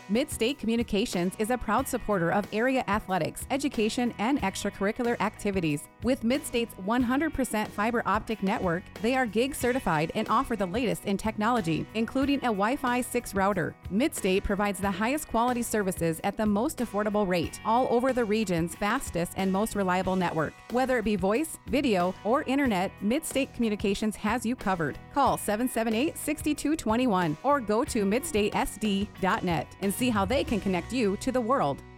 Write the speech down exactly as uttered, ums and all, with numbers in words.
Midstate Communications is a proud supporter of area athletics, education, and extracurricular activities. With Midstate's one hundred percent fiber optic network, they are gig certified and offer the latest in technology, including a Wi-Fi six router. Midstate provides the highest quality services at the most affordable rate, all over the region's fastest and most reliable network. Whether it be voice, video, or internet, Midstate Communications has you covered. Call seven seven eight, six two two one or go to midstate s d dot net and see how they can connect you to the world.